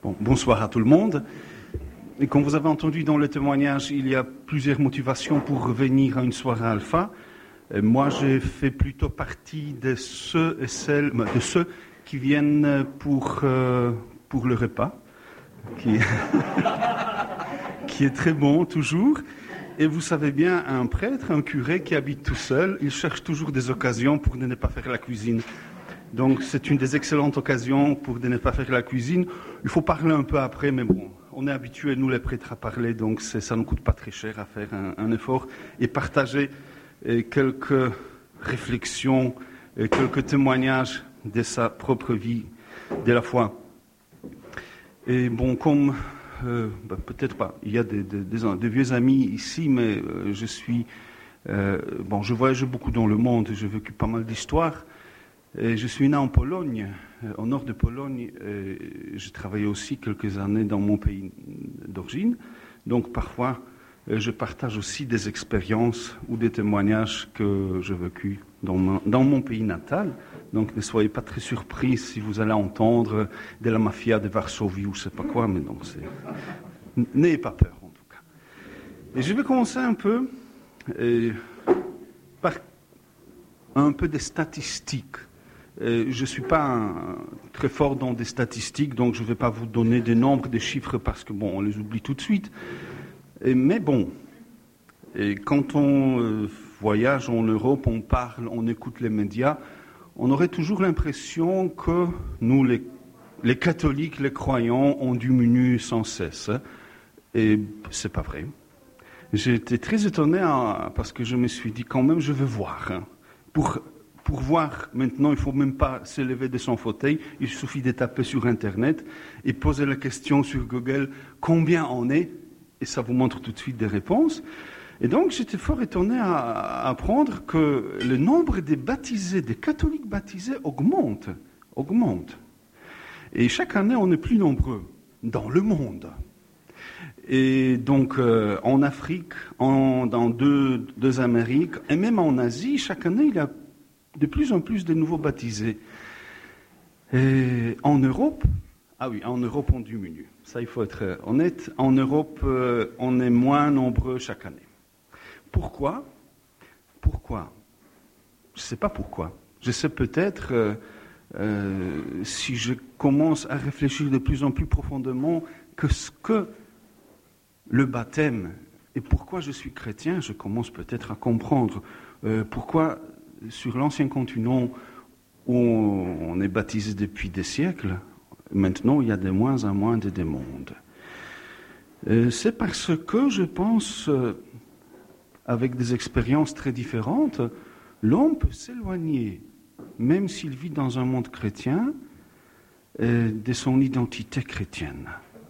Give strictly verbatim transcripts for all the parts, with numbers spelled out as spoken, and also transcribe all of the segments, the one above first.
Bon, bonsoir à tout le monde. Et comme vous avez entendu dans le témoignage, il y a plusieurs motivations pour revenir à une soirée alpha. Et moi, j'ai fait plutôt partie de ceux et celles, de ceux qui viennent pour, euh, pour le repas, qui, qui est très bon toujours. Et vous savez bien, un prêtre, un curé qui habite tout seul, il cherche toujours des occasions pour ne pas faire la cuisine. Donc c'est une des excellentes occasions pour ne pas faire la cuisine. Il faut parler un peu après, mais bon, on est habitués, nous les prêtres, à parler, donc c'est, ça ne coûte pas très cher à faire un, un effort et partager et quelques réflexions, et quelques témoignages de sa propre vie, de la foi. Et bon, comme, euh, bah, peut-être pas, il y a des, des, des, des vieux amis ici, mais euh, je suis, euh, bon, je voyage beaucoup dans le monde, j'ai vécu pas mal d'histoires. Et je suis né en Pologne, au nord de Pologne. Et j'ai travaillé aussi quelques années dans mon pays d'origine. Donc parfois, je partage aussi des expériences ou des témoignages que j'ai vécus dans mon, dans mon pays natal. Donc ne soyez pas très surpris si vous allez entendre de la mafia de Varsovie ou je ne sais pas quoi. Mais donc c'est... N'ayez pas peur en tout cas. Et je vais commencer un peu et, par un peu des statistiques. Euh, je ne suis pas un, très fort dans des statistiques, donc je ne vais pas vous donner des nombres, des chiffres, parce que bon, on les oublie tout de suite. Et, mais bon, et quand on euh, voyage en Europe, on parle, on écoute les médias, on aurait toujours l'impression que nous, les, les catholiques, les croyants, on diminue sans cesse. Et ce n'est pas vrai. J'ai été très étonné hein, parce que je me suis dit quand même, je veux voir. Hein, pour Pour voir, maintenant, il ne faut même pas se lever de son fauteuil, il suffit de taper sur Internet et poser la question sur Google, combien on est, et ça vous montre tout de suite des réponses. Et donc, j'étais fort étonné à, à apprendre que le nombre des baptisés, des catholiques baptisés augmente, augmente. Et chaque année, on est plus nombreux dans le monde. Et donc, euh, en Afrique, en, dans deux, deux Amériques, et même en Asie, chaque année, il y a de plus en plus de nouveaux baptisés. Et en Europe, ah oui, en Europe on diminue. Ça, il faut être honnête. En Europe, euh, on est moins nombreux chaque année. Pourquoi ? Pourquoi ? Je ne sais pas pourquoi. Je sais peut-être, euh, euh, si je commence à réfléchir de plus en plus profondément, que ce que le baptême et pourquoi je suis chrétien, je commence peut-être à comprendre euh, pourquoi sur l'ancien continent où on est baptisé depuis des siècles, maintenant il y a de moins en moins de mondes. C'est parce que je pense, avec des expériences très différentes, l'homme peut s'éloigner, même s'il vit dans un monde chrétien, de son identité chrétienne.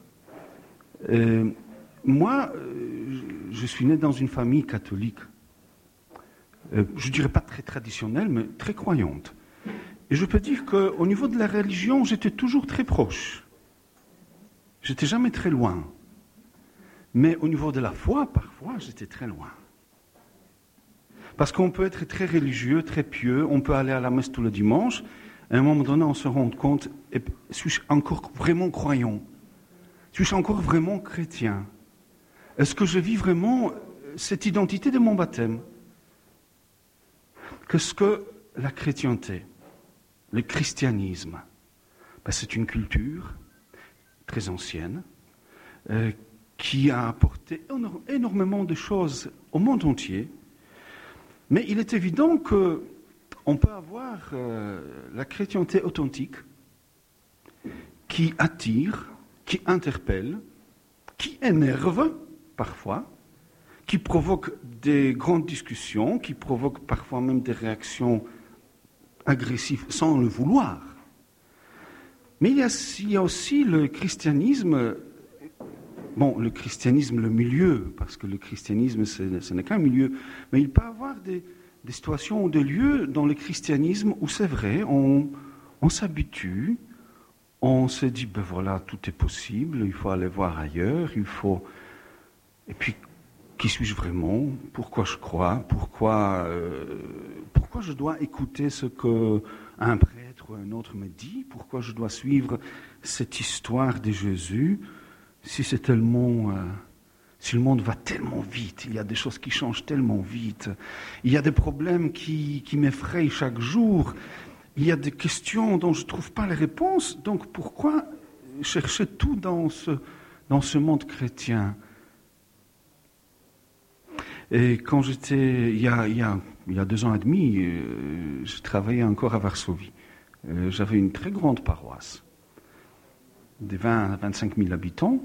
Moi, je suis né dans une famille catholique. Euh, je ne dirais pas très traditionnelle, mais très croyante. Et je peux dire qu'au niveau de la religion, j'étais toujours très proche. J'étais jamais très loin. Mais au niveau de la foi, parfois, j'étais très loin. Parce qu'on peut être très religieux, très pieux, on peut aller à la messe tous les dimanches, et à un moment donné, on se rend compte, et, suis-je encore vraiment croyant ? Suis-je encore vraiment chrétien ? Est-ce que je vis vraiment cette identité de mon baptême ? Qu'est-ce que la chrétienté, le christianisme ? Ben, c'est une culture très ancienne euh, qui a apporté éno- énormément de choses au monde entier. Mais il est évident qu'on peut avoir euh, la chrétienté authentique qui attire, qui interpelle, qui énerve parfois, qui provoque des grandes discussions, qui provoque parfois même des réactions agressives sans le vouloir. Mais il y a, il y a aussi le christianisme, bon, le christianisme, le milieu, parce que le christianisme, c'est, ce n'est qu'un milieu, mais il peut y avoir des, des situations ou des lieux dans le christianisme où c'est vrai, on, on s'habitue, on se dit, ben voilà, tout est possible, il faut aller voir ailleurs, il faut... Et puis, qui suis-je vraiment ? Pourquoi je crois ? Pourquoi, euh, pourquoi je dois écouter ce qu'un prêtre ou un autre me dit ? Pourquoi je dois suivre cette histoire de Jésus, si c'est tellement... Euh, si le monde va tellement vite, il y a des choses qui changent tellement vite, il y a des problèmes qui, qui m'effrayent chaque jour, il y a des questions dont je ne trouve pas les réponses, donc pourquoi chercher tout dans ce, dans ce monde chrétien? Et quand j'étais, il y a, il y a, il y a deux ans et demi, euh, je travaillais encore à Varsovie. Euh, j'avais une très grande paroisse, de vingt à vingt-cinq mille habitants,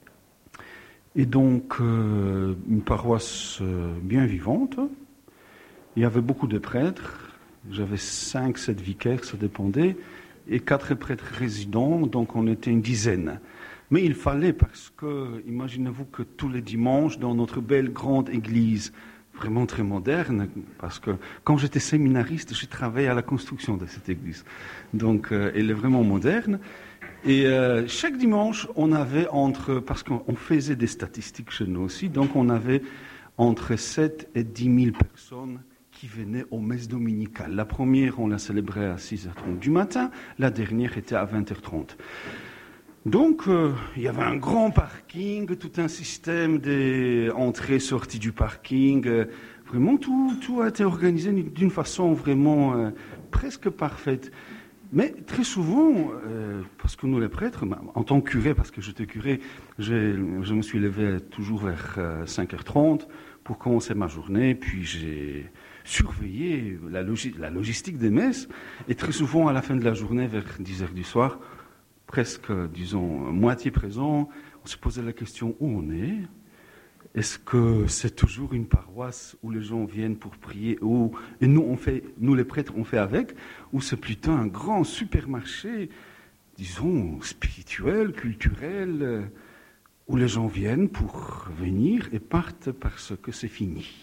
et donc euh, une paroisse euh, bien vivante. Il y avait beaucoup de prêtres, j'avais cinq, sept vicaires, ça dépendait, et quatre prêtres résidents, donc on était une dizaine. Mais il fallait, parce que, imaginez-vous que tous les dimanches, dans notre belle grande église, vraiment très moderne, parce que quand j'étais séminariste, j'ai travaillé à la construction de cette église. Donc, euh, elle est vraiment moderne. Et euh, chaque dimanche, on avait entre, parce qu'on faisait des statistiques chez nous aussi, donc on avait entre sept et dix mille personnes qui venaient aux messes dominicales. La première, on la célébrait à six heures trente du matin, la dernière était à vingt heures trente. Donc, euh, il y avait un grand parking, tout un système d'entrée-sortie du parking. Euh, vraiment, tout, tout a été organisé d'une façon vraiment euh, presque parfaite. Mais très souvent, euh, parce que nous les prêtres, en tant que curé, parce que j'étais curé, j'ai, je me suis levé toujours vers euh, cinq heures trente pour commencer ma journée, puis j'ai surveillé la, logi- la logistique des messes, et très souvent, à la fin de la journée, vers dix heures du soir, presque, disons, moitié présent, on se posait la question où on est. Est-ce que c'est toujours une paroisse où les gens viennent pour prier, ou, et nous, on fait, nous les prêtres, on fait avec, ou c'est plutôt un grand supermarché, disons, spirituel, culturel, où les gens viennent pour venir et partent parce que c'est fini.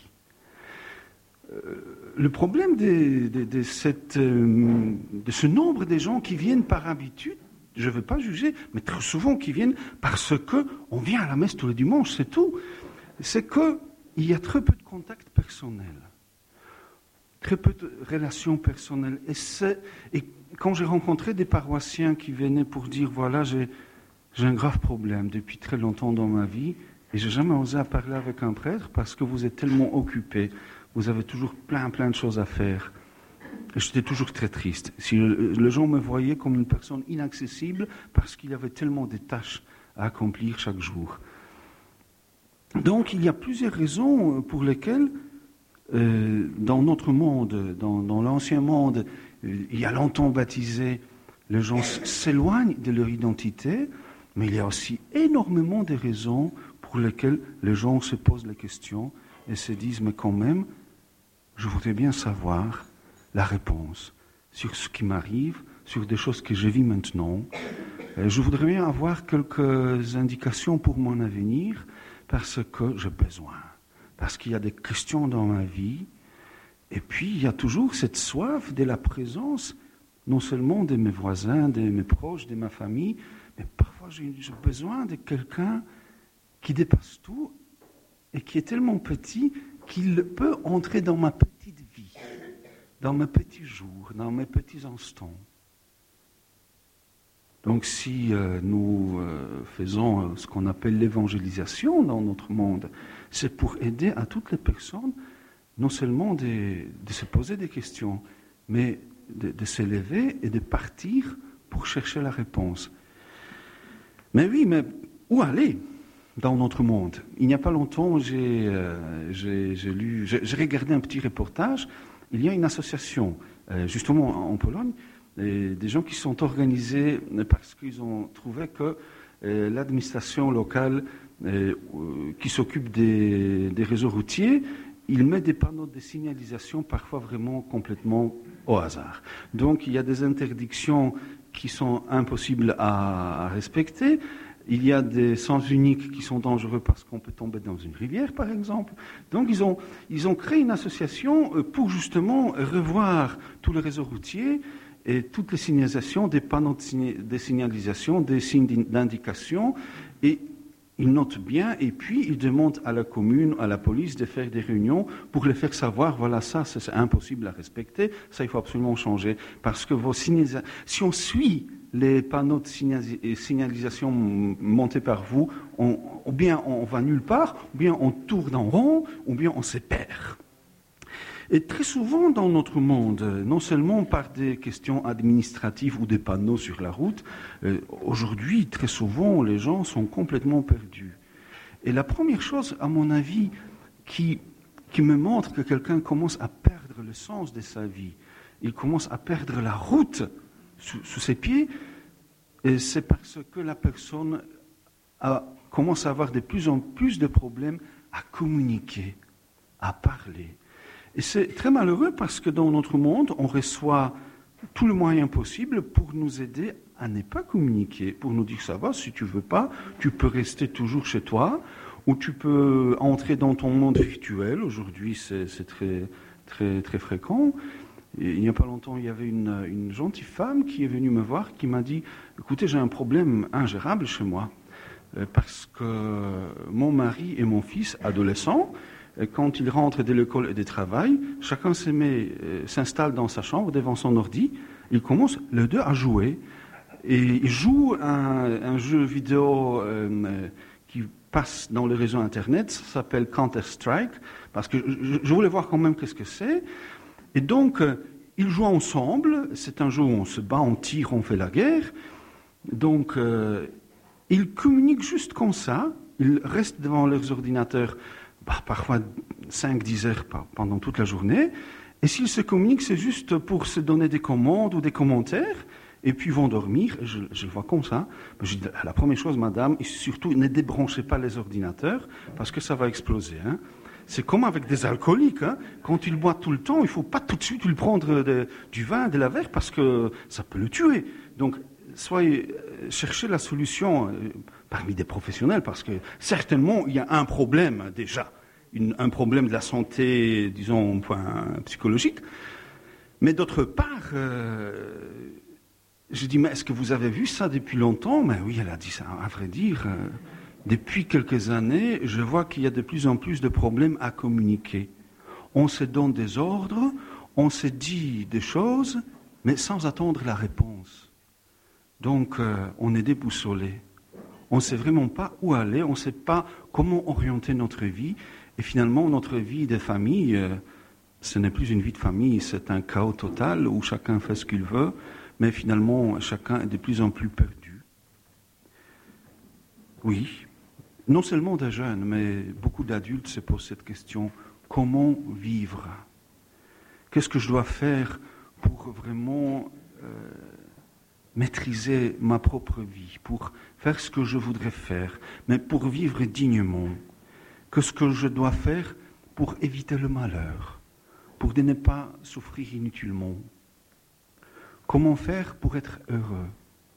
Euh, le problème de, de, de, cette, euh, de ce nombre de gens qui viennent par habitude, je ne veux pas juger, mais très souvent qui viennent parce qu'on vient à la messe tous les dimanches, c'est tout. C'est qu'il y a très peu de contacts personnels, très peu de relations personnelles. Et, c'est, et quand j'ai rencontré des paroissiens qui venaient pour dire, voilà, j'ai, j'ai un grave problème depuis très longtemps dans ma vie, et je n'ai jamais osé parler avec un prêtre parce que vous êtes tellement occupé, vous avez toujours plein, plein de choses à faire. Et j'étais toujours très triste. Si le, les gens me voyaient comme une personne inaccessible parce qu'il y avait tellement de tâches à accomplir chaque jour. Donc, il y a plusieurs raisons pour lesquelles, euh, dans notre monde, dans, dans l'ancien monde, euh, il y a longtemps baptisé, les gens s'éloignent de leur identité, mais il y a aussi énormément de raisons pour lesquelles les gens se posent la question et se disent, mais quand même, je voudrais bien savoir la réponse sur ce qui m'arrive, sur des choses que je vis maintenant. Euh, je voudrais bien avoir quelques indications pour mon avenir, parce que j'ai besoin, parce qu'il y a des questions dans ma vie, et puis il y a toujours cette soif de la présence, non seulement de mes voisins, de mes proches, de ma famille, mais parfois j'ai, j'ai besoin de quelqu'un qui dépasse tout et qui est tellement petit qu'il peut entrer dans ma petite vie, dans mes petits jours, dans mes petits instants. Donc si euh, nous euh, faisons euh, ce qu'on appelle l'évangélisation dans notre monde, c'est pour aider à toutes les personnes, non seulement de, de se poser des questions, mais de, de s'élever et de partir pour chercher la réponse. Mais oui, mais où aller dans notre monde? Il n'y a pas longtemps, j'ai, euh, j'ai, j'ai lu, j'ai, j'ai regardé un petit reportage. Il y a une association, euh, justement en Pologne, et des gens qui sont organisés parce qu'ils ont trouvé que euh, l'administration locale euh, qui s'occupe des, des réseaux routiers, il met des panneaux de signalisation parfois vraiment complètement au hasard. Donc il y a des interdictions qui sont impossibles à, à respecter. Il y a des sens uniques qui sont dangereux parce qu'on peut tomber dans une rivière, par exemple. Donc ils ont, ils ont créé une association pour justement revoir tout le réseau routier et toutes les signalisations, des panneaux de, signa- de signalisation, des signes d'indication, et ils notent bien, et puis ils demandent à la commune, à la police de faire des réunions pour les faire savoir, voilà, ça, c'est impossible à respecter, ça, il faut absolument changer, parce que vos signalisations, si on suit les panneaux de signalisation montés par vous, on, ou bien on va nulle part, ou bien on tourne en rond, ou bien on se perd. Et très souvent dans notre monde, non seulement par des questions administratives ou des panneaux sur la route, euh, aujourd'hui, très souvent, les gens sont complètement perdus. Et la première chose, à mon avis, qui, qui me montre que quelqu'un commence à perdre le sens de sa vie, il commence à perdre la route sous, sous ses pieds, et c'est parce que la personne a, commence à avoir de plus en plus de problèmes à communiquer, à parler. Et c'est très malheureux parce que dans notre monde, on reçoit tout le moyen possible pour nous aider à ne pas communiquer, pour nous dire ça va, si tu veux pas, tu peux rester toujours chez toi, ou tu peux entrer dans ton monde virtuel. Aujourd'hui, c'est, c'est très, très, très fréquent. Et il n'y a pas longtemps, il y avait une, une gentille femme qui est venue me voir, qui m'a dit « Écoutez, j'ai un problème ingérable chez moi, parce que mon mari et mon fils, adolescents, quand ils rentrent de l'école et du travail, chacun se met, euh, s'installe dans sa chambre devant son ordi, ils commencent les deux à jouer. Et ils jouent un, un jeu vidéo euh, qui passe dans le réseau Internet, ça s'appelle Counter-Strike, parce que je, je voulais voir quand même qu'est-ce que c'est. Et donc, euh, ils jouent ensemble, c'est un jeu où on se bat, on tire, on fait la guerre. Donc, euh, ils communiquent juste comme ça, ils restent devant leurs ordinateurs Bah, parfois cinq à dix heures pendant toute la journée. Et s'ils se communiquent, c'est juste pour se donner des commandes ou des commentaires, et puis ils vont dormir. Et je, je le vois comme ça. Je dis, la première chose, madame, et surtout, ne débranchez pas les ordinateurs, parce que ça va exploser. Hein. C'est comme avec des alcooliques. Hein. Quand ils boivent tout le temps, il ne faut pas tout de suite lui prendre de, du vin, de la verre, parce que ça peut le tuer. Donc, soyez, cherchez la solution euh, parmi des professionnels, parce que certainement, il y a un problème déjà. Une, un problème de la santé, disons, au point psychologique. Mais d'autre part, euh, je dis, mais est-ce que vous avez vu ça depuis longtemps? Mais oui, elle a dit ça, à vrai dire. Euh, depuis quelques années, je vois qu'il y a de plus en plus de problèmes à communiquer. On se donne des ordres, on se dit des choses, mais sans attendre la réponse. Donc, euh, on est déboussolé. On ne sait vraiment pas où aller, on ne sait pas comment orienter notre vie. Et finalement, notre vie de famille, euh, ce n'est plus une vie de famille, c'est un chaos total où chacun fait ce qu'il veut, mais finalement, chacun est de plus en plus perdu. Oui, non seulement des jeunes, mais beaucoup d'adultes se posent cette question, comment vivre? Qu'est-ce que je dois faire pour vraiment euh, maîtriser ma propre vie, pour faire ce que je voudrais faire, mais pour vivre dignement? Qu'est-ce que je dois faire pour éviter le malheur, pour ne pas souffrir inutilement? Comment faire pour être heureux?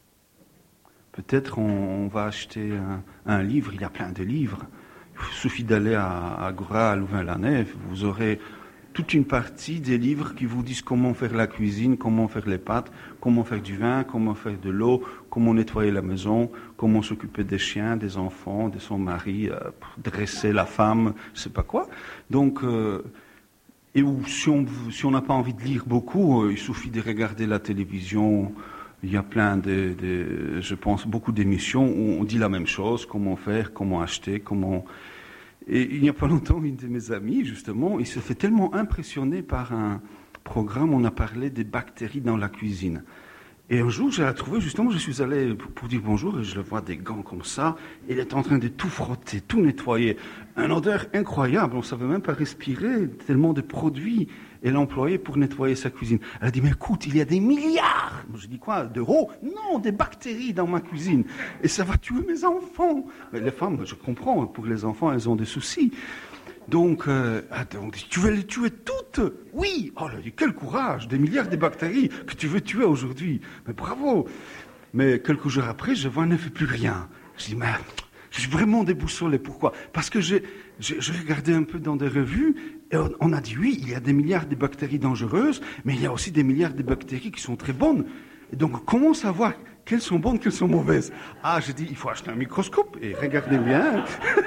Peut-être on, on va acheter un, un livre, il y a plein de livres. Il suffit d'aller à Agora, à Louvain-la-Neuve, vous aurez toute une partie des livres qui vous disent comment faire la cuisine, comment faire les pâtes, comment faire du vin, comment faire de l'eau, comment nettoyer la maison, comment s'occuper des chiens, des enfants, de son mari, euh, dresser la femme, je ne sais pas quoi. Donc, euh, et où, si on si on n'a pas envie de lire beaucoup, euh, il suffit de regarder la télévision. Il y a plein de, de, je pense, beaucoup d'émissions où on dit la même chose, comment faire, comment acheter, comment... Et il n'y a pas longtemps, une de mes amies, justement, il se fait tellement impressionner par un programme où on a parlé des bactéries dans la cuisine. Et un jour, je l'ai trouvé, justement, je suis allé pour, pour dire bonjour, et je le vois des gants comme ça, et il est en train de tout frotter, tout nettoyer. Une odeur incroyable, on ne savait même pas respirer, tellement de produits elle a employé pour nettoyer sa cuisine. Elle a dit, mais écoute, il y a des milliards, je dis quoi, d'euros? Non, des bactéries dans ma cuisine, et ça va tuer mes enfants. Mais les femmes, je comprends, pour les enfants, elles ont des soucis. Donc, euh, attends, tu veux les tuer toutes? Oui. Oh là, quel courage, des milliards de bactéries que tu veux tuer aujourd'hui. Mais bravo. Mais quelques jours après, je vois, elle ne fait plus rien. Je dis, mais je suis vraiment déboussolé. Pourquoi? Parce que j'ai, j'ai, j'ai regardé un peu dans des revues et on, on a dit, oui, il y a des milliards de bactéries dangereuses, mais il y a aussi des milliards de bactéries qui sont très bonnes. Et donc, comment savoir quelles sont bonnes, quelles sont mauvaises? Ah, j'ai dit, il faut acheter un microscope et regardez bien.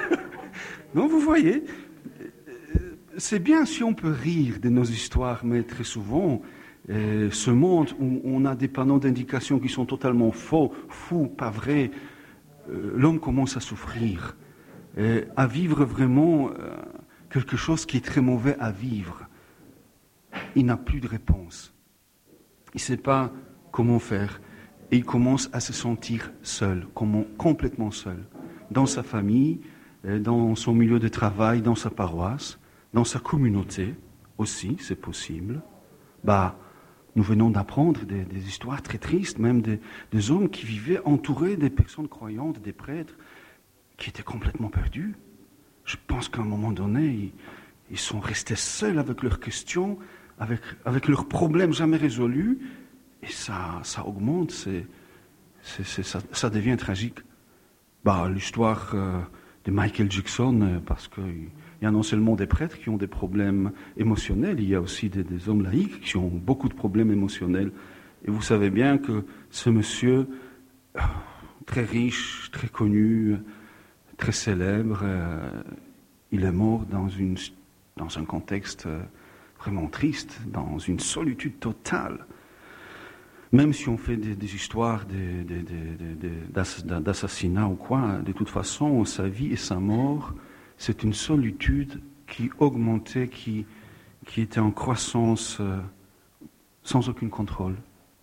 Donc, vous voyez, c'est bien si on peut rire de nos histoires, mais très souvent, Et ce monde où on a des panneaux d'indication qui sont totalement faux, fous, pas vrais, euh, l'homme commence à souffrir, et à vivre vraiment euh, quelque chose qui est très mauvais à vivre. Il n'a plus de réponse. Il ne sait pas comment faire. Et il commence à se sentir seul, complètement seul, dans sa famille, dans son milieu de travail, dans sa paroisse, dans sa communauté aussi, c'est possible. Bah, nous venons d'apprendre des, des histoires très tristes, même des, des hommes qui vivaient entourés des personnes croyantes, des prêtres, qui étaient complètement perdus. Je pense qu'à un moment donné, ils, ils sont restés seuls avec leurs questions, avec, avec leurs problèmes jamais résolus, et ça, ça augmente, c'est, c'est, c'est, ça, ça devient tragique. Bah, l'histoire euh, de Michael Jackson, euh, parce qu'il y a non seulement des prêtres qui ont des problèmes émotionnels, il y a aussi des, des hommes laïcs qui ont beaucoup de problèmes émotionnels. Et vous savez bien que ce monsieur, euh, très riche, très connu, très célèbre, euh, il est mort dans, une, dans un contexte euh, vraiment triste, dans une solitude totale. Même si on fait des, des histoires de, de, de, de, d'assassinat ou quoi, de toute façon, sa vie et sa mort, c'est une solitude qui augmentait, qui, qui était en croissance euh, sans aucun contrôle.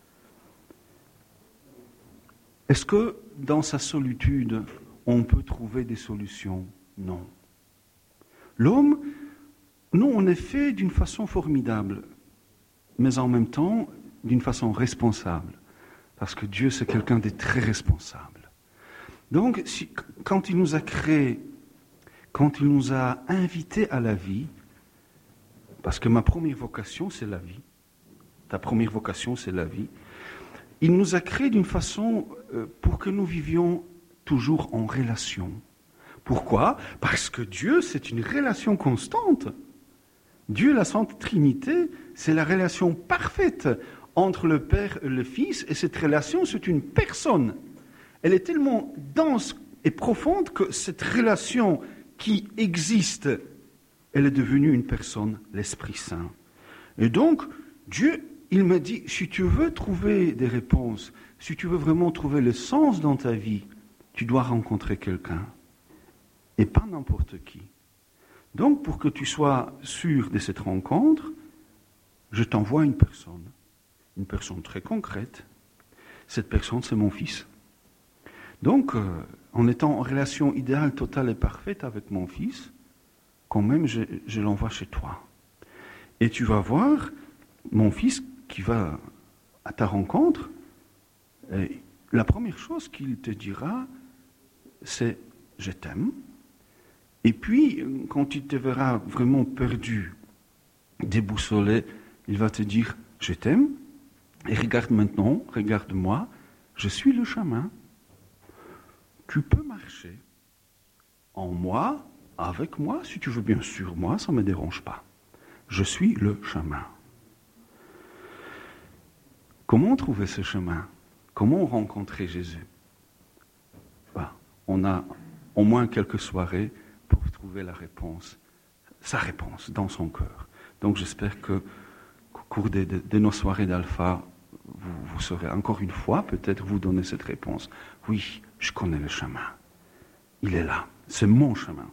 Est-ce que dans sa solitude, on peut trouver des solutions? Non. L'homme, nous, on est fait d'une façon formidable, mais en même temps, d'une façon responsable, parce que Dieu, c'est quelqu'un de très responsable. Donc, si, quand il nous a créés, quand il nous a invités à la vie, parce que ma première vocation, c'est la vie, ta première vocation, c'est la vie, il nous a créés d'une façon euh, pour que nous vivions toujours en relation. Pourquoi? Parce que Dieu, c'est une relation constante. Dieu, la Sainte Trinité, c'est la relation parfaite entre le Père et le Fils, et cette relation, c'est une personne. Elle est tellement dense et profonde que cette relation qui existe, elle est devenue une personne, l'Esprit Saint. Et donc, Dieu, il me dit, si tu veux trouver des réponses, si tu veux vraiment trouver le sens dans ta vie, tu dois rencontrer quelqu'un, et pas n'importe qui. Donc, pour que tu sois sûr de cette rencontre, je t'envoie une personne. Une personne très concrète. Cette personne, c'est mon fils. Donc, euh, en étant en relation idéale, totale et parfaite avec mon fils, quand même, je, je l'envoie chez toi. Et tu vas voir mon fils qui va à ta rencontre. Et la première chose qu'il te dira, c'est « je t'aime ». Et puis, quand il te verra vraiment perdu, déboussolé, il va te dire « je t'aime ». Et regarde maintenant, regarde-moi, je suis le chemin. Tu peux marcher en moi, avec moi, si tu veux bien sûr moi, ça ne me dérange pas. Je suis le chemin. Comment trouver ce chemin? Comment rencontrer Jésus? Ben, on a au moins quelques soirées pour trouver la réponse, sa réponse dans son cœur. Donc j'espère que au cours de, de, de nos soirées d'Alpha, Vous, vous saurez encore une fois peut-être vous donner cette réponse. Oui, je connais le chemin. Il est là. C'est mon chemin.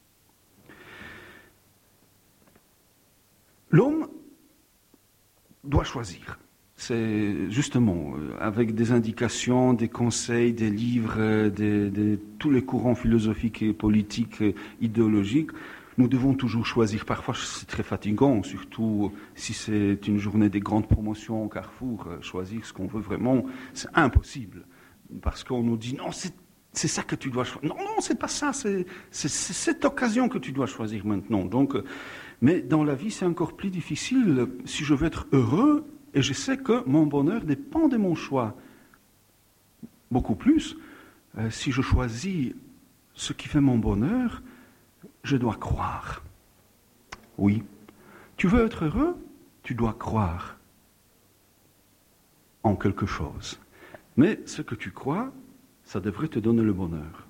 L'homme doit choisir. C'est justement avec des indications, des conseils, des livres, des, des, tous les courants philosophiques et politiques et idéologiques. Nous devons toujours choisir. Parfois, c'est très fatigant, surtout si c'est une journée des grandes promotions au Carrefour. Choisir ce qu'on veut vraiment, c'est impossible. Parce qu'on nous dit, non, c'est, c'est ça que tu dois choisir. Non, non, c'est pas ça. C'est, c'est, c'est cette occasion que tu dois choisir maintenant. Donc, mais dans la vie, c'est encore plus difficile. Si je veux être heureux, et je sais que mon bonheur dépend de mon choix. Beaucoup plus, euh, si je choisis ce qui fait mon bonheur, je dois croire. Oui. Tu veux être heureux? Tu dois croire en quelque chose. Mais ce que tu crois, ça devrait te donner le bonheur.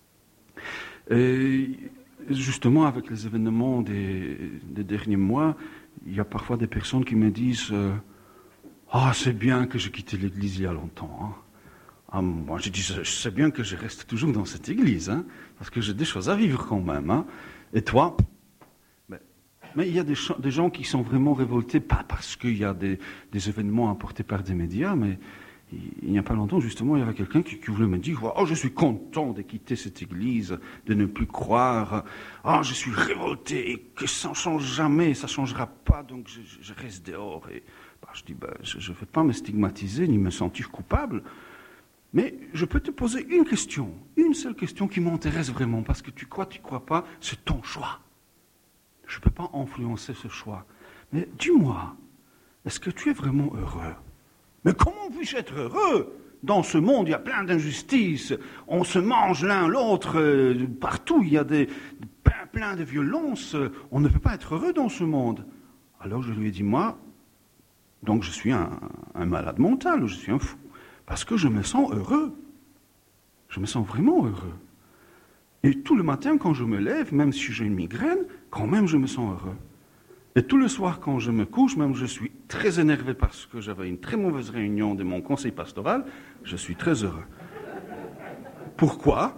Et justement, avec les événements des, des derniers mois, il y a parfois des personnes qui me disent euh, Ah, c'est bien que j'ai quitté l'église il y a longtemps. Hein. Ah, moi, j'ai dit, je sais bien que je reste toujours dans cette église, hein, parce que j'ai des choses à vivre quand même. Hein. Et toi? Mais, mais il y a des, des gens qui sont vraiment révoltés, pas parce qu'il y a des, des événements apportés par des médias, mais il n'y a pas longtemps, justement, il y avait quelqu'un qui, qui voulait me dire « Oh, je suis content de quitter cette église, de ne plus croire. Oh, je suis révolté, et que ça ne change jamais, ça ne changera pas, donc je, je reste dehors. » Et bah, je dis bah, « Je ne vais pas me stigmatiser, ni me sentir coupable, mais je peux te poser une question, une seule question qui m'intéresse vraiment, parce que tu crois, tu ne crois pas, c'est ton choix. Je ne peux pas influencer ce choix. Mais dis-moi, est-ce que tu es vraiment heureux ? Mais comment puis-je être heureux ? Dans ce monde, il y a plein d'injustices. On se mange l'un l'autre. Euh, partout, il y a des, plein, plein de violences. On ne peut pas être heureux dans ce monde. Alors je lui ai dit, moi, donc je suis un, un malade mental, je suis un fou. Parce que je me sens heureux. Je me sens vraiment heureux. Et tout le matin, quand je me lève, même si j'ai une migraine, quand même je me sens heureux. Et tout le soir, quand je me couche, même je suis très énervé parce que j'avais une très mauvaise réunion de mon conseil pastoral, je suis très heureux. Pourquoi ?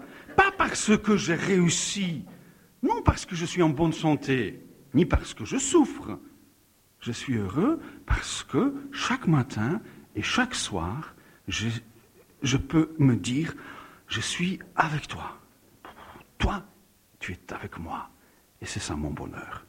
Pas parce que j'ai réussi, non parce que je suis en bonne santé, ni parce que je souffre. Je suis heureux parce que chaque matin et chaque soir, je, je peux me dire, je suis avec toi. Toi, tu es avec moi. Et c'est ça mon bonheur.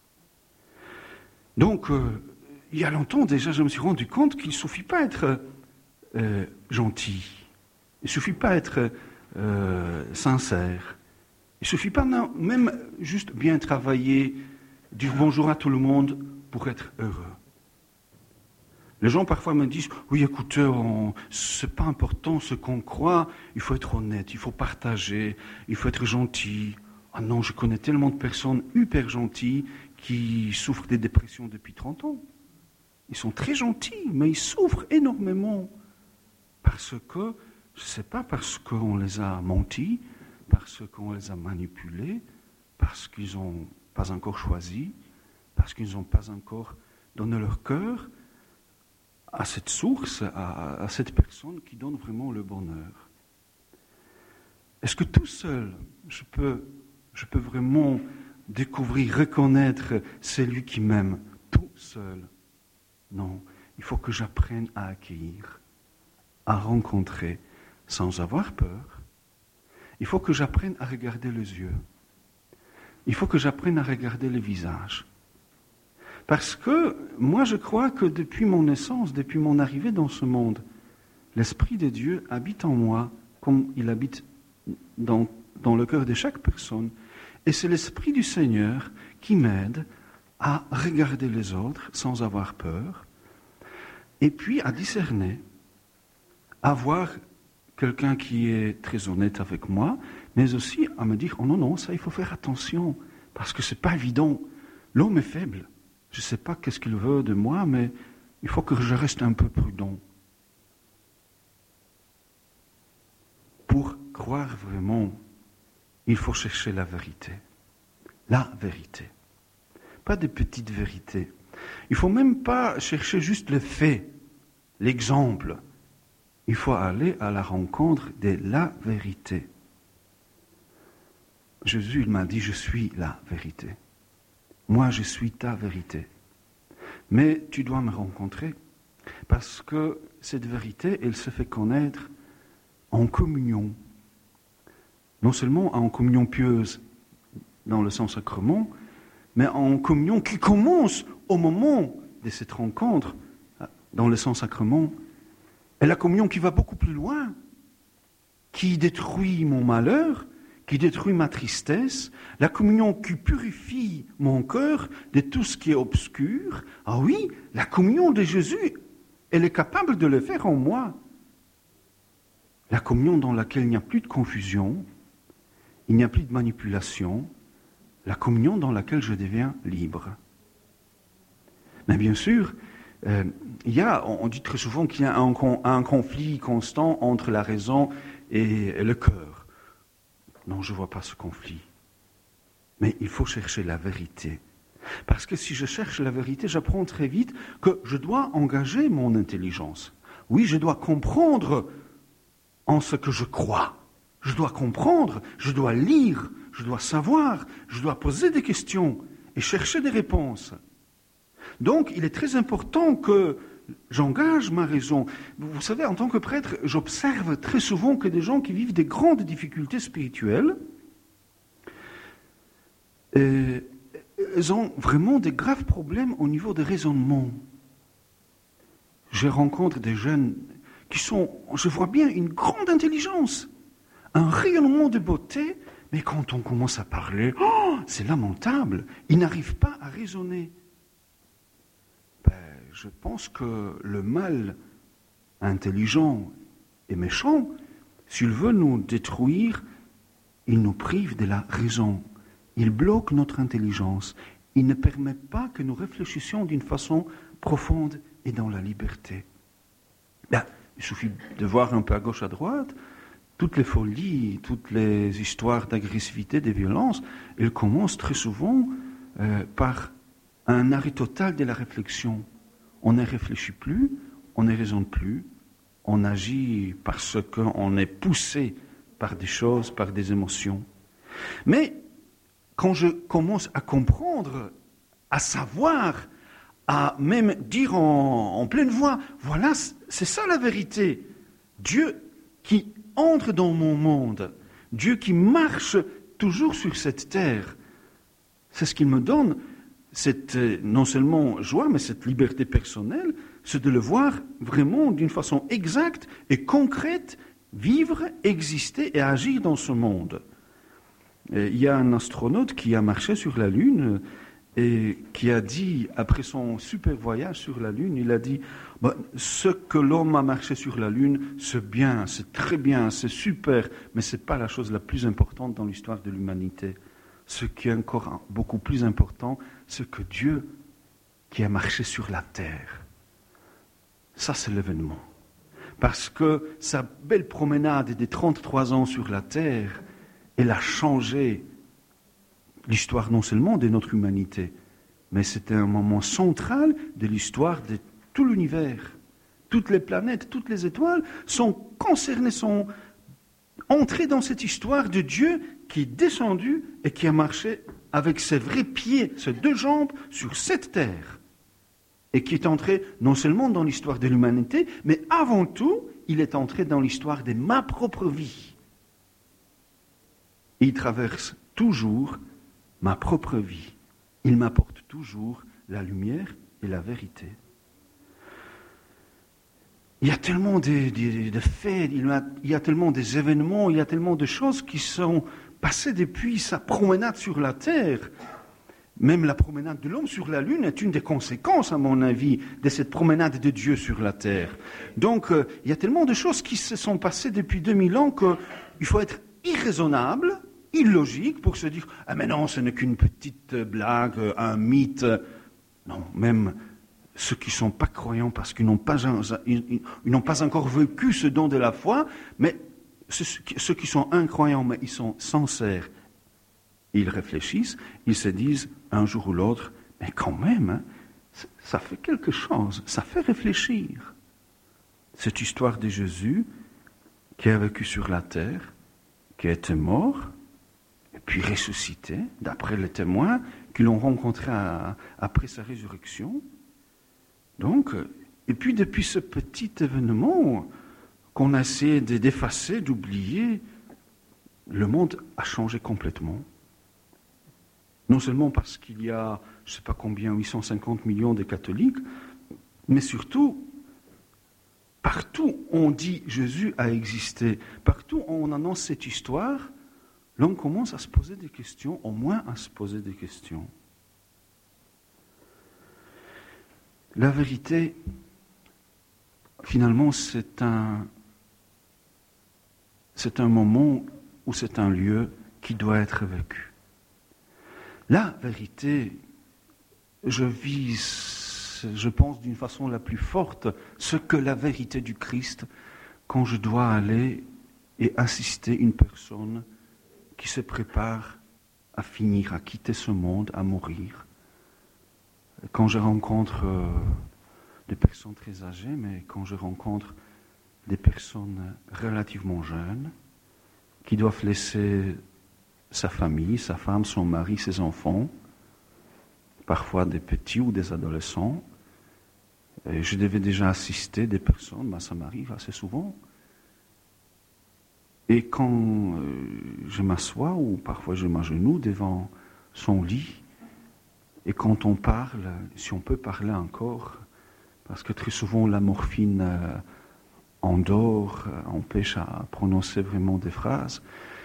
Donc, euh, il y a longtemps déjà, je me suis rendu compte qu'il ne suffit pas d'être euh, gentil, il ne suffit pas d'être euh, sincère, il ne suffit pas non, même juste bien travailler, dire bonjour à tout le monde pour être heureux. Les gens parfois me disent, oui écoutez, ce n'est pas important ce qu'on croit, il faut être honnête, il faut partager, il faut être gentil. Ah non, je connais tellement de personnes hyper gentilles qui souffrent des dépressions depuis trente ans. Ils sont très gentils, mais ils souffrent énormément. Parce que, je ne sais pas, parce qu'on les a menti, parce qu'on les a manipulés, parce qu'ils n'ont pas encore choisi, parce qu'ils n'ont pas encore donné leur cœur à cette source, à, à cette personne qui donne vraiment le bonheur. Est-ce que tout seul, je peux, je peux vraiment découvrir, reconnaître celui qui m'aime tout seul? Non, il faut que j'apprenne à accueillir, à rencontrer sans avoir peur. Il faut que j'apprenne à regarder les yeux. Il faut que j'apprenne à regarder le visage. Parce que moi je crois que depuis mon naissance, depuis mon arrivée dans ce monde, l'Esprit de Dieu habite en moi comme il habite dans, dans le cœur de chaque personne. Et c'est l'Esprit du Seigneur qui m'aide à regarder les autres sans avoir peur, et puis à discerner, à voir quelqu'un qui est très honnête avec moi, mais aussi à me dire, oh non, non, ça il faut faire attention, parce que ce n'est pas évident. L'homme est faible. Je ne sais pas qu'est-ce qu'il veut de moi, mais il faut que je reste un peu prudent. Pour croire vraiment, il faut chercher la vérité. La vérité. Pas des petites vérités. Il ne faut même pas chercher juste le fait, l'exemple. Il faut aller à la rencontre de la vérité. Jésus, il m'a dit, je suis la vérité. Moi, je suis ta vérité. Mais tu dois me rencontrer, parce que cette vérité, elle se fait connaître en communion. Non seulement en communion pieuse, dans le Saint-Sacrement, mais en communion qui commence au moment de cette rencontre, dans le Saint-Sacrement. Et la communion qui va beaucoup plus loin, qui détruit mon malheur, qui détruit ma tristesse, la communion qui purifie mon cœur de tout ce qui est obscur. Ah oui, la communion de Jésus, elle est capable de le faire en moi. La communion dans laquelle il n'y a plus de confusion, il n'y a plus de manipulation, la communion dans laquelle je deviens libre. Mais bien sûr, euh, il y a, on dit très souvent qu'il y a un, un conflit constant entre la raison et le cœur. Non, je ne vois pas ce conflit. Mais il faut chercher la vérité. Parce que si je cherche la vérité, j'apprends très vite que je dois engager mon intelligence. Oui, je dois comprendre en ce que je crois. Je dois comprendre, je dois lire, je dois savoir, je dois poser des questions et chercher des réponses. Donc, il est très important que j'engage ma raison. Vous savez, en tant que prêtre, j'observe très souvent que des gens qui vivent des grandes difficultés spirituelles, euh, ils ont vraiment des graves problèmes au niveau des raisonnements. Je rencontre des jeunes qui sont, je vois bien, une grande intelligence, un rayonnement de beauté, mais quand on commence à parler, oh, c'est lamentable, ils n'arrivent pas à raisonner. Ben, je pense que le mal intelligent et méchant, s'il veut nous détruire, il nous prive de la raison. Il bloque notre intelligence. Il ne permet pas que nous réfléchissions d'une façon profonde et dans la liberté. Ben, il suffit de voir un peu à gauche, à droite, toutes les folies, toutes les histoires d'agressivité, de violence, elles commencent très souvent euh, par un arrêt total de la réflexion. On ne réfléchit plus, on ne raisonne plus, on agit parce qu'on est poussé par des choses, par des émotions. Mais quand je commence à comprendre, à savoir, à même dire en, en pleine voix, voilà, c'est ça la vérité. Dieu qui entre dans mon monde, Dieu qui marche toujours sur cette terre, c'est ce qu'il me donne, cette, non seulement joie, mais cette liberté personnelle, c'est de le voir vraiment d'une façon exacte et concrète, vivre, exister et agir dans ce monde. Et il y a un astronaute qui a marché sur la Lune et qui a dit, après son super voyage sur la Lune, il a dit bah, « Ce que l'homme a marché sur la Lune, c'est bien, c'est très bien, c'est super, mais ce n'est pas la chose la plus importante dans l'histoire de l'humanité. Ce qui est encore beaucoup plus important, c'est que Dieu qui a marché sur la terre. Ça, c'est l'événement. Parce que sa belle promenade des trente-trois ans sur la terre, elle a changé l'histoire non seulement de notre humanité, mais c'était un moment central de l'histoire de tout l'univers. Toutes les planètes, toutes les étoiles sont concernées, sont entrées dans cette histoire de Dieu qui est descendu et qui a marché avec ses vrais pieds, ses deux jambes, sur cette terre. Et qui est entré non seulement dans l'histoire de l'humanité, mais avant tout, il est entré dans l'histoire de ma propre vie. Il traverse toujours ma propre vie. Il m'apporte toujours la lumière et la vérité. Il y a tellement de, de, de faits, il y, a, il y a tellement des événements, il y a tellement de choses qui sont passées depuis sa promenade sur la terre. Même la promenade de l'homme sur la Lune est une des conséquences, à mon avis, de cette promenade de Dieu sur la terre. Donc, euh, il y a tellement de choses qui se sont passées depuis deux mille ans qu'il faut être irraisonnable, illogique pour se dire « Ah mais non, ce n'est qu'une petite blague, un mythe. » Non, même ceux qui ne sont pas croyants parce qu'ils n'ont pas, ils, ils n'ont pas encore vécu ce don de la foi, mais ceux qui sont incroyants, mais ils sont sincères, ils réfléchissent, ils se disent un jour ou l'autre, mais quand même, hein, ça fait quelque chose, ça fait réfléchir. Cette histoire de Jésus qui a vécu sur la terre, qui était mort, et puis ressuscité, d'après les témoins qui l'ont rencontré à, après sa résurrection. Donc, et puis depuis ce petit événement qu'on a essayé d'effacer, d'oublier, le monde a changé complètement. Non seulement parce qu'il y a, je ne sais pas combien, huit cent cinquante millions de catholiques, mais surtout, partout où on dit Jésus a existé, partout où on annonce cette histoire, l'homme commence à se poser des questions, au moins à se poser des questions. La vérité, finalement, c'est un, c'est un moment ou c'est un lieu qui doit être vécu. La vérité, je vise, je pense d'une façon la plus forte, ce que la vérité du Christ, quand je dois aller et assister une personne qui se prépare à finir, à quitter ce monde, à mourir. quand je rencontre euh, des personnes très âgées, mais quand je rencontre des personnes relativement jeunes, qui doivent laisser sa famille, sa femme, son mari, ses enfants, parfois des petits ou des adolescents. Et je devais déjà assister des personnes, ben ça m'arrive assez souvent. Et quand euh, je m'assois, ou parfois je m'agenouille devant son lit, et quand on parle, si on peut parler encore, parce que très souvent la morphine euh, endort, euh, empêche à prononcer vraiment des phrases,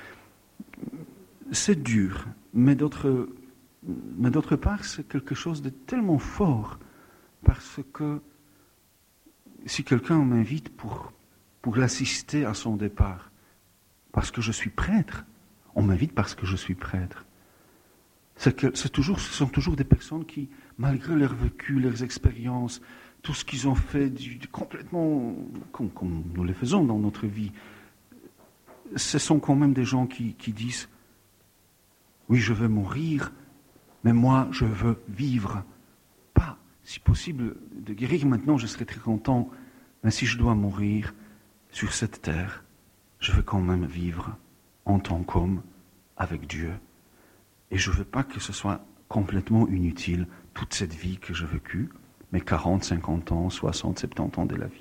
c'est dur, mais d'autre, mais d'autre part, c'est quelque chose de tellement fort, parce que si quelqu'un m'invite pour, pour l'assister à son départ, parce que je suis prêtre, on m'invite parce que je suis prêtre. C'est que c'est toujours, ce sont toujours des personnes qui, malgré leur vécu, leurs expériences, tout ce qu'ils ont fait du, du, complètement comme, comme nous le faisons dans notre vie, ce sont quand même des gens qui, qui disent « Oui, je veux mourir, mais moi, je veux vivre. Pas, si possible, de guérir maintenant, je serai très content, mais si je dois mourir sur cette terre, je veux quand même vivre en tant qu'homme avec Dieu. Et je ne veux pas que ce soit complètement inutile, toute cette vie que j'ai vécue, mes quarante, cinquante ans, soixante, soixante-dix ans de la vie. »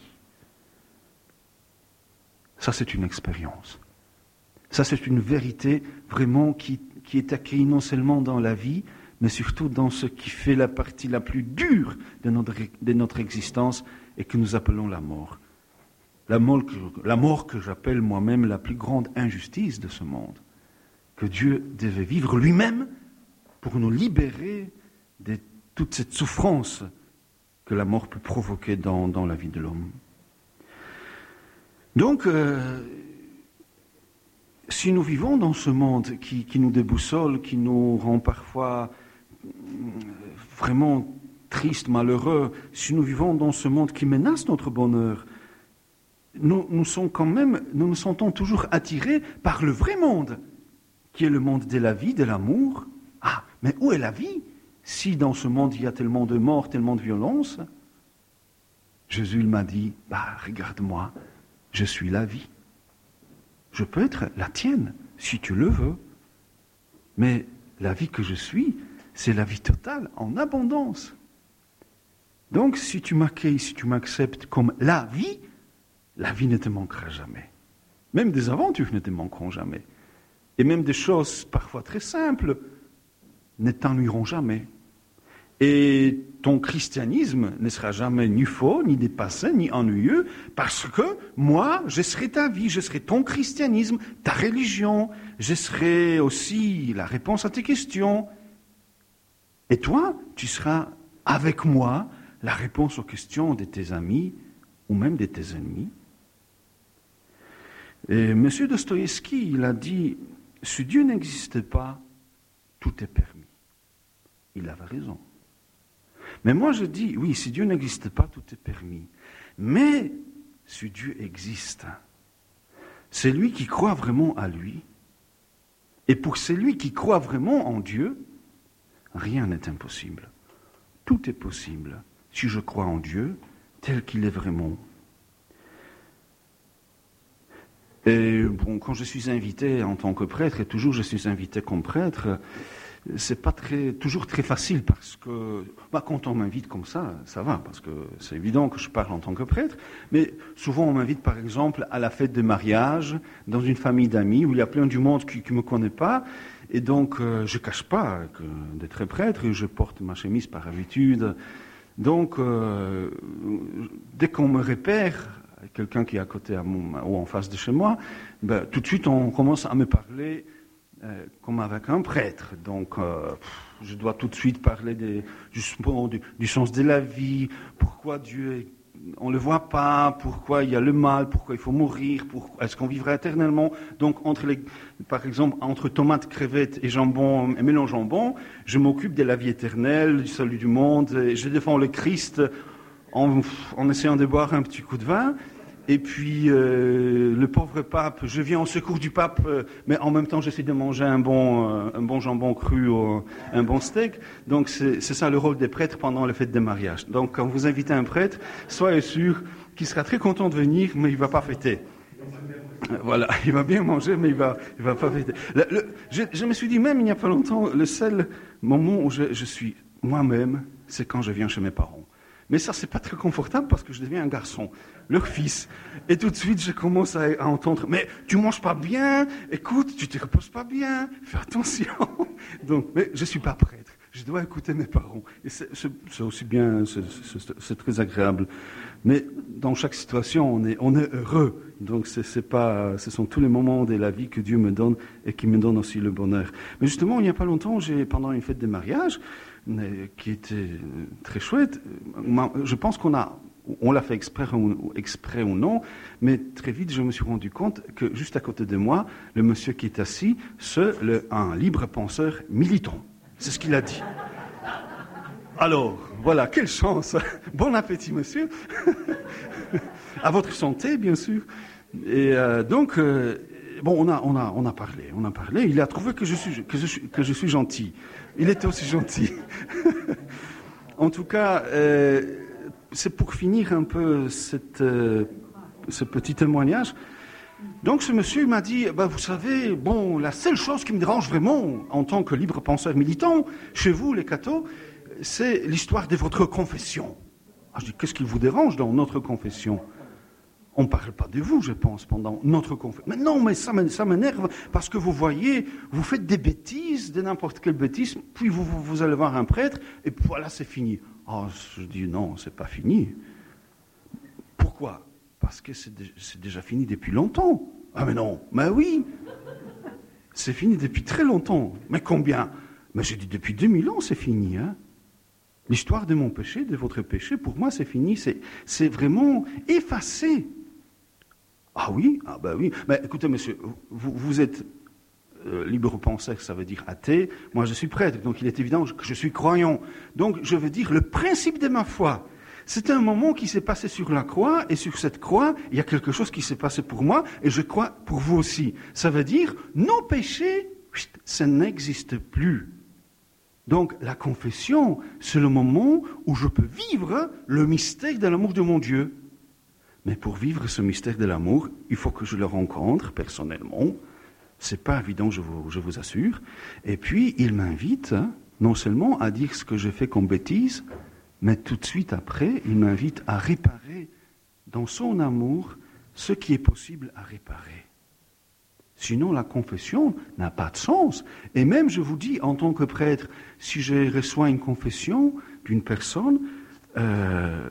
Ça, c'est une expérience. Ça, c'est une vérité vraiment qui, qui est acquise non seulement dans la vie, mais surtout dans ce qui fait la partie la plus dure de notre, de notre existence et que nous appelons la mort. La mort que, la mort que j'appelle moi-même la plus grande injustice de ce monde. Que Dieu devait vivre lui-même pour nous libérer de toute cette souffrance que la mort peut provoquer dans, dans la vie de l'homme. Donc, euh, si nous vivons dans ce monde qui, qui nous déboussole, qui nous rend parfois vraiment tristes, malheureux, si nous vivons dans ce monde qui menace notre bonheur, nous, nous, sommes quand même, nous nous sentons toujours attirés par le vrai monde, qui est le monde de la vie, de l'amour. Ah, mais où est la vie si dans ce monde il y a tellement de morts, tellement de violence? Jésus m'a dit, bah, regarde-moi, je suis la vie. Je peux être la tienne, si tu le veux. Mais la vie que je suis, c'est la vie totale, en abondance. Donc, si tu m'accueilles, si tu m'acceptes comme la vie, la vie ne te manquera jamais. Même des aventures ne te manqueront jamais. Et même des choses parfois très simples ne t'ennuieront jamais. Et ton christianisme ne sera jamais ni faux, ni dépassé, ni ennuyeux, parce que moi, je serai ta vie, je serai ton christianisme, ta religion, je serai aussi la réponse à tes questions. Et toi, tu seras avec moi la réponse aux questions de tes amis ou même de tes ennemis. Et M. Dostoïevski, il a dit, si Dieu n'existe pas, tout est permis. Il avait raison. Mais moi je dis, oui, si Dieu n'existe pas, tout est permis. Mais si Dieu existe, c'est lui qui croit vraiment à lui. Et pour celui qui croit vraiment en Dieu, rien n'est impossible. Tout est possible si je crois en Dieu tel qu'il est vraiment. Et bon, quand je suis invité en tant que prêtre, et toujours je suis invité comme prêtre, c'est pas très, toujours très facile parce que bah, quand on m'invite comme ça, ça va, parce que c'est évident que je parle en tant que prêtre, mais souvent on m'invite par exemple à la fête de mariage, dans une famille d'amis où il y a plein du monde qui ne me connaît pas, et donc euh, je ne cache pas que d'être prêtre, je porte ma chemise par habitude, donc euh, dès qu'on me repère, quelqu'un qui est à côté à mon, ou en face de chez moi, ben, tout de suite on commence à me parler Euh, comme avec un prêtre. Donc, euh, je dois tout de suite parler des, justement du, du sens de la vie, pourquoi Dieu, est, on ne le voit pas, pourquoi il y a le mal, pourquoi il faut mourir, pourquoi, est-ce qu'on vivra éternellement. Donc, entre les, par exemple, entre tomates, crevettes et jambon, et mélange jambon, je m'occupe de la vie éternelle, du salut du monde, et je défends le Christ en, en essayant de boire un petit coup de vin. Et puis, euh, le pauvre pape, je viens en secours du pape, euh, mais en même temps, j'essaie de manger un bon, euh, un bon jambon cru ou un bon steak. Donc, c'est, c'est ça le rôle des prêtres pendant les fêtes de mariage. Donc, quand vous invitez un prêtre, soyez sûr qu'il sera très content de venir, mais il ne va pas fêter. Voilà, il va bien manger, mais il va, il va pas fêter. Le, le, je, je me suis dit, même il n'y a pas longtemps, le seul moment où je, je suis moi-même, c'est quand je viens chez mes parents. Mais ça, c'est pas très confortable parce que je deviens un garçon, leur fils. Et tout de suite, je commence à, à entendre, mais tu manges pas bien, écoute, tu te reposes pas bien, fais attention. Donc, mais je suis pas prêtre, je dois écouter mes parents. Et c'est, c'est, c'est aussi bien, c'est, c'est, c'est très agréable. Mais dans chaque situation, on est, on est heureux. Donc, c'est, c'est pas, ce sont tous les moments de la vie que Dieu me donne et qui me donne aussi le bonheur. Mais justement, il n'y a pas longtemps, j'ai, pendant une fête de mariage, qui était très chouette. Je pense qu'on a, on l'a fait exprès ou, exprès ou non, mais très vite je me suis rendu compte que juste à côté de moi, le monsieur qui est assis, c'est le, un libre penseur militant. C'est ce qu'il a dit. Alors, voilà, quelle chance. Bon appétit, monsieur. À votre santé, bien sûr. Et euh, donc, euh, bon, on a, on a, on a parlé, on a parlé. Il a trouvé que je suis, que je suis, que je suis gentil. Il était aussi gentil. En tout cas, euh, c'est pour finir un peu cette, euh, ce petit témoignage. Donc ce monsieur m'a dit, bah, vous savez, bon, la seule chose qui me dérange vraiment en tant que libre penseur militant, chez vous les cathos, c'est l'histoire de votre confession. Ah, je dis, qu'est-ce qui vous dérange dans notre confession ? On ne parle pas de vous, je pense, pendant notre conférence. Mais non, mais ça m'énerve, parce que vous voyez, vous faites des bêtises, de n'importe quelle bêtise, puis vous, vous, vous allez voir un prêtre, et voilà, c'est fini. Oh, je dis non, c'est pas fini. Pourquoi ? Parce que c'est, de, c'est déjà fini depuis longtemps. Ah mais non, mais oui, c'est fini depuis très longtemps. Mais combien ? Mais j'ai dit depuis deux mille ans, c'est fini, hein. L'histoire de mon péché, de votre péché, pour moi, c'est fini, c'est, c'est vraiment effacé. Ah oui, ah ben oui. Mais écoutez, monsieur, vous, vous êtes euh, libre penseur, ça veut dire athée. Moi, je suis prêtre, donc il est évident que je suis croyant. Donc, je veux dire, le principe de ma foi, c'est un moment qui s'est passé sur la croix, et sur cette croix, il y a quelque chose qui s'est passé pour moi, et je crois pour vous aussi. Ça veut dire, nos péchés, ça n'existe plus. Donc, la confession, c'est le moment où je peux vivre le mystère de l'amour de mon Dieu. Mais pour vivre ce mystère de l'amour, il faut que je le rencontre personnellement. C'est pas évident, je vous, je vous assure. Et puis, il m'invite, hein, non seulement à dire ce que j'ai fait comme bêtise, mais tout de suite après, il m'invite à réparer dans son amour ce qui est possible à réparer. Sinon, la confession n'a pas de sens. Et même, je vous dis, en tant que prêtre, si je reçois une confession d'une personne, euh,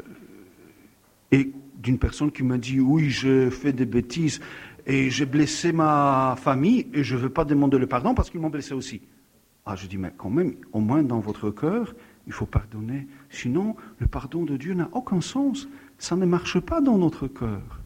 et d'une personne qui m'a dit, oui, j'ai fait des bêtises, et j'ai blessé ma famille, et je ne veux pas demander le pardon parce qu'ils m'ont blessé aussi. Ah, je dis, mais quand même, au moins dans votre cœur, il faut pardonner. Sinon, le pardon de Dieu n'a aucun sens. Ça ne marche pas dans notre cœur.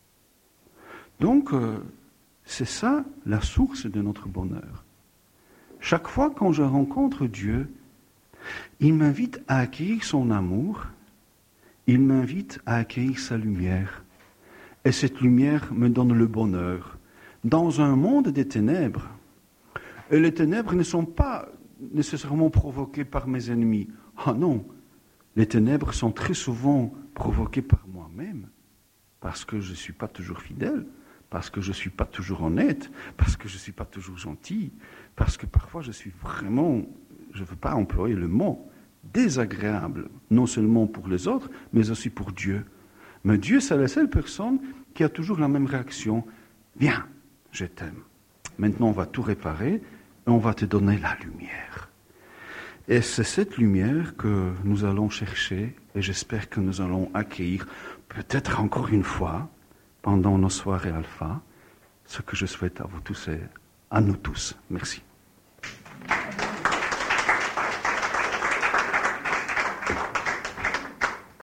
Donc, euh, c'est ça la source de notre bonheur. Chaque fois quand je rencontre Dieu, il m'invite à accueillir son amour, il m'invite à accueillir sa lumière. Et cette lumière me donne le bonheur. Dans un monde des ténèbres, et les ténèbres ne sont pas nécessairement provoquées par mes ennemis. Ah non, les ténèbres sont très souvent provoquées par moi-même, parce que je ne suis pas toujours fidèle, parce que je ne suis pas toujours honnête, parce que je ne suis pas toujours gentil, parce que parfois je suis vraiment, je ne veux pas employer le mot, désagréable, non seulement pour les autres, mais aussi pour Dieu. Mais Dieu, c'est la seule personne qui a toujours la même réaction. Viens, je t'aime. Maintenant, on va tout réparer et on va te donner la lumière. Et c'est cette lumière que nous allons chercher et j'espère que nous allons accueillir, peut-être encore une fois, pendant nos soirées alpha, ce que je souhaite à vous tous et à nous tous. Merci.